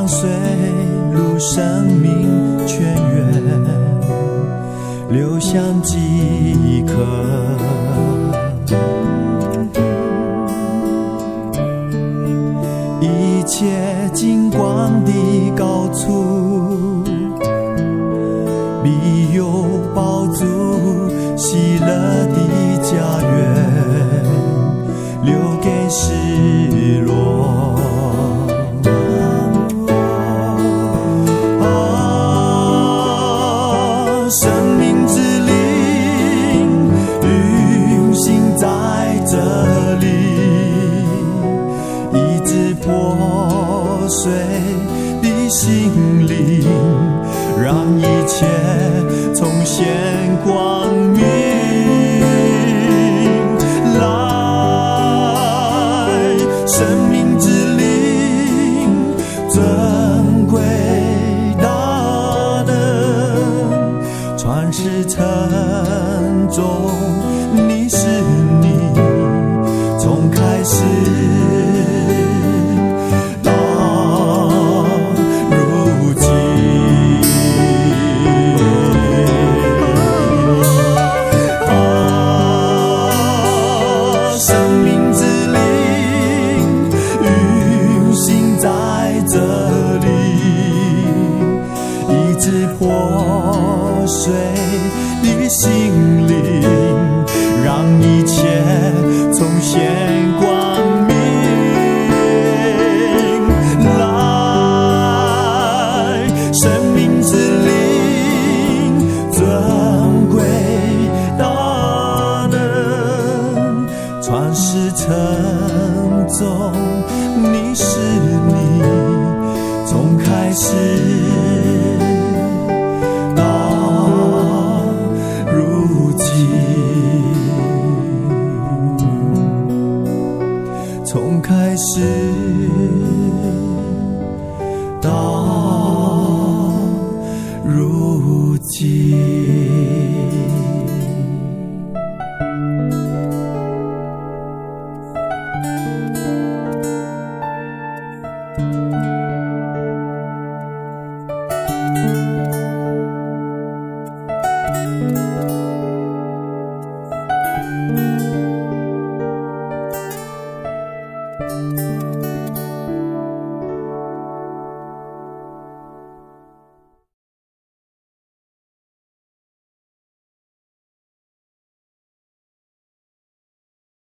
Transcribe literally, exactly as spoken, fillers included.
像水路生命泉源，流向饥渴。一切金光的高处，必有饱足喜乐的家园，留给失落。啊，生命之灵运行在这里，医治破碎的心灵，让一切重现光明。来，生命之灵，尊贵大能，传世沉重，你是你，从开始破碎的心灵，让一切重现光明。来，生命之灵，尊贵大能，传世沉重，你是你，从开始从开始到如今。